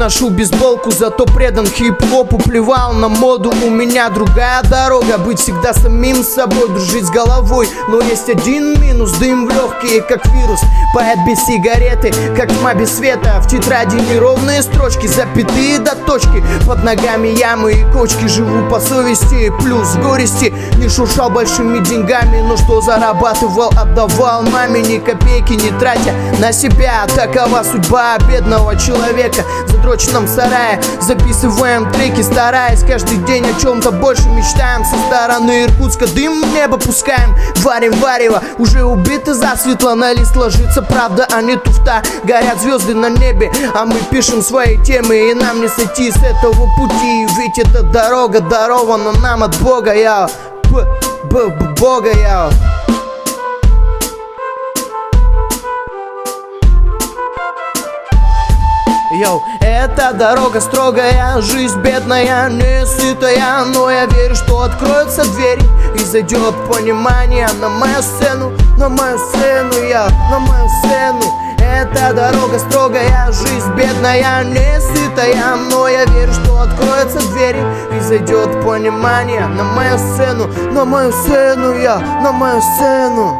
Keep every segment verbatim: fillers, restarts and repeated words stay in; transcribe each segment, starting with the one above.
ношу бейсболку, зато предан хип-хопу. Плевал на моду, у меня другая дорога. Быть всегда самим собой, дружить с головой. Но есть один минус: дым в легкие, как вирус. Поэт без сигареты, как тьма без света. В тетради неровные строчки, запятые до точки. Под ногами ямы и кочки, живу по совести. Плюс в горести, не шуршал большими деньгами, но что зарабатывал, отдавал маме, ни копейки не тратя на себя. Такова судьба бедного человека. В задроченном сарае записываем треки, стараясь каждый день о чем-то больше мечтаем. Со стороны Иркутска дым в небо пускаем, варим варево, уже убиты засветло. На лист ложится правда, а не туфта. Горят звезды на небе, а мы пишем свои темы. И нам не сойти с этого пути, ведь эта дорога дарована нам от Бога. Я Б, Б, Б, Бога, я Йоу, эта дорога строгая, жизнь бедная, не сытая. Но я верю, что откроются двери и зайдет понимание на мою сцену, на мою сцену, я, на мою сцену. Эта дорога строгая, жизнь бедная, не сытая. Но я верю, что откроются двери и зайдет понимание на мою сцену, на мою сцену, я, на мою сцену.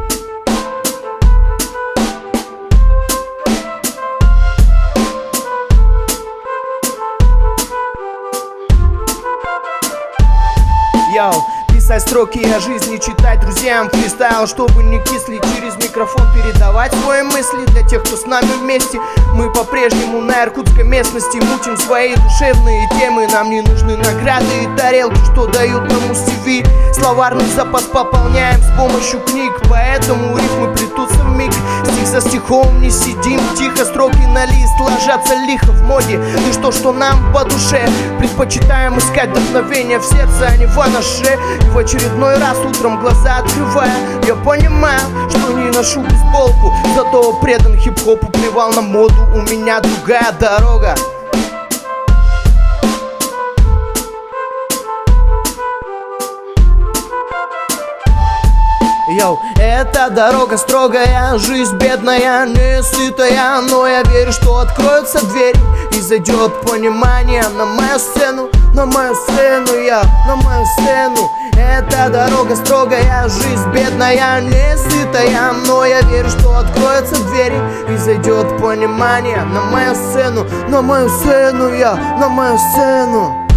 Йоу, писать строки о жизни, читать друзьям фристайл, чтобы не кисли, через микрофон передавать свои мысли. Для тех, кто с нами вместе, мы по-прежнему на иркутской местности мутим свои душевные темы. Нам не нужны награды и тарелки, что дают нам Муз-ТВ. Словарный запас пополняем с помощью книг, поэтому рифмы плетутся в миг. Стих за стихом не сидим тихо, строки на лист ложатся лихо в моде. И что, что нам по душе, предпочитаем искать вдохновение в сердце, а не в анаше. И в очередной раз утром глаза открывая, я понимаю, что не ношу бейсболку, зато предан хип-хопу, плевал на моду, у меня другая дорога. Йоу, эта дорога строгая, жизнь бедная, не сытая. Но я верю, что откроются двери и зайдет понимание на мою сцену, на мою сцену, я, на мою сцену. Эта дорога строгая, жизнь бедная, не сытая. Но я верю, что откроются двери и зайдет понимание на мою сцену, на мою сцену, я, на мою сцену.